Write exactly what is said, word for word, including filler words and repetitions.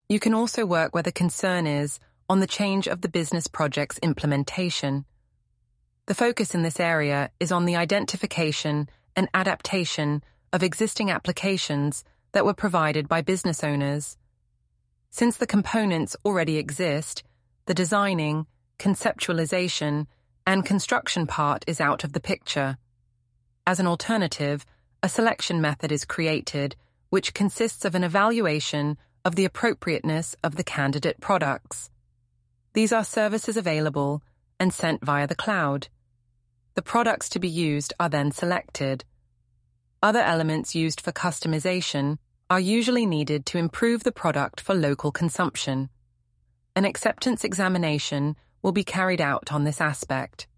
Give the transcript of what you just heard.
You can also work where the concern is on the change of the business project's implementation. The focus in this area is on the identification and adaptation of existing applications that were provided by business owners. Since the components already exist, the designing, conceptualization, and construction part is out of the picture. As an alternative, a selection method is created, which consists of an evaluation of the appropriateness of the candidate products. These are services available and sent via the cloud. The products to be used are then selected. Other elements used for customization are usually needed to improve the product for local consumption. An acceptance examination will be carried out on this aspect.